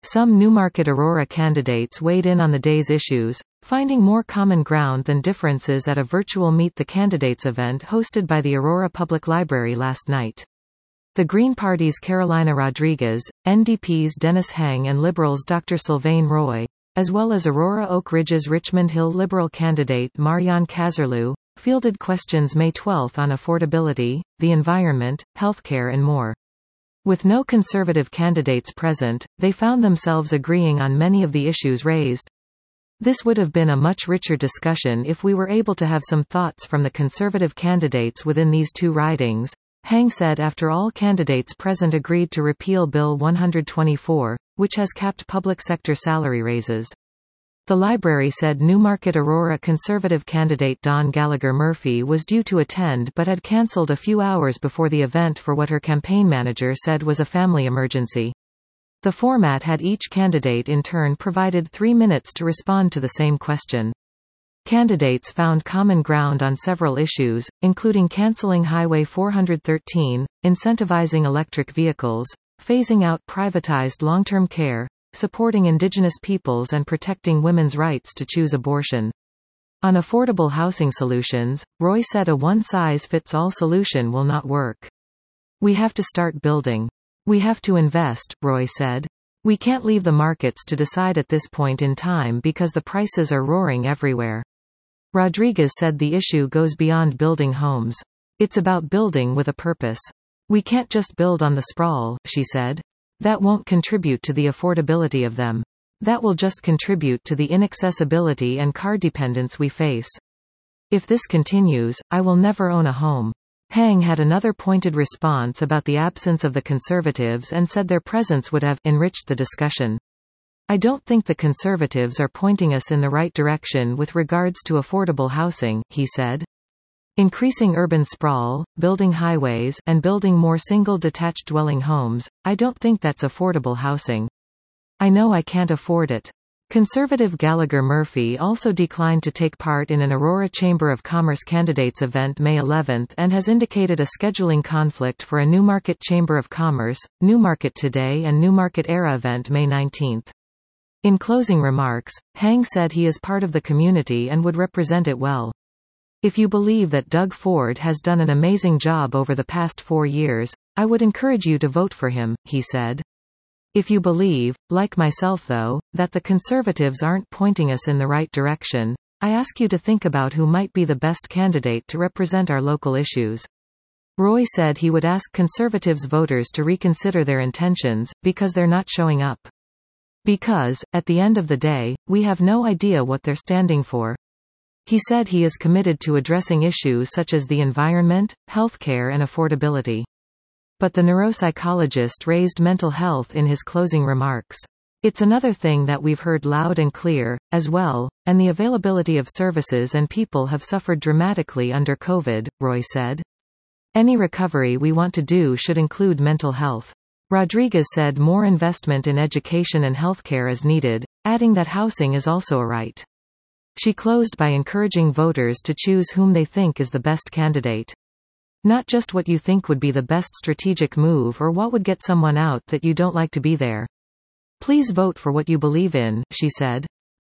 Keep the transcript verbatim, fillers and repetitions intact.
Some Newmarket Aurora candidates weighed in on the day's issues, finding more common ground than differences at a virtual Meet the Candidates event hosted by the Aurora Public Library last night. The Green Party's Carolina Rodriguez, N D P's Dennis Heng and Liberals' Doctor Sylvain Roy, as well as Aurora Oak Ridge's Richmond Hill Liberal candidate Marianne Kazerlou, fielded questions May twelfth on affordability, the environment, healthcare and more. With no Conservative candidates present, they found themselves agreeing on many of the issues raised. This would have been a much richer discussion if we were able to have some thoughts from the Conservative candidates within these two ridings, Heng said after all candidates present agreed to repeal Bill one twenty-four, which has capped public sector salary raises. The library said Newmarket Aurora Conservative candidate Dawn Gallagher Murphy was due to attend but had cancelled a few hours before the event for what her campaign manager said was a family emergency. The format had each candidate in turn provided three minutes to respond to the same question. Candidates found common ground on several issues, including cancelling Highway four thirteen, incentivizing electric vehicles, phasing out privatized long-term care, supporting Indigenous peoples and protecting women's rights to choose abortion. On affordable housing solutions, Roy said a one-size-fits-all solution will not work. We have to start building. We have to invest, Roy said. We can't leave the markets to decide at this point in time because the prices are roaring everywhere. Rodriguez said the issue goes beyond building homes. It's about building with a purpose. We can't just build on the sprawl, she said. That won't contribute to the affordability of them. That will just contribute to the inaccessibility and car dependence we face. If this continues, I will never own a home. Heng had another pointed response about the absence of the Conservatives and said their presence would have enriched the discussion. I don't think the Conservatives are pointing us in the right direction with regards to affordable housing, he said. Increasing urban sprawl, building highways, and building more single detached dwelling homes, I don't think that's affordable housing. I know I can't afford it. Conservative Gallagher Murphy also declined to take part in an Aurora Chamber of Commerce candidates event May eleventh and has indicated a scheduling conflict for a Newmarket Chamber of Commerce, Newmarket Today and Newmarket Era event May nineteenth. In closing remarks, Heng said he is part of the community and would represent it well. If you believe that Doug Ford has done an amazing job over the past four years, I would encourage you to vote for him, he said. If you believe, like myself though, that the Conservatives aren't pointing us in the right direction, I ask you to think about who might be the best candidate to represent our local issues. Roy said he would ask Conservatives voters to reconsider their intentions, because they're not showing up. Because, at the end of the day, we have no idea what they're standing for. He said he is committed to addressing issues such as the environment, healthcare and affordability. But the neuropsychologist raised mental health in his closing remarks. It's another thing that we've heard loud and clear, as well, and the availability of services and people have suffered dramatically under COVID, Roy said. Any recovery we want to do should include mental health. Rodriguez said more investment in education and healthcare is needed, adding that housing is also a right. She closed by encouraging voters to choose whom they think is the best candidate. Not just what you think would be the best strategic move or what would get someone out that you don't like to be there. Please vote for what you believe in, she said.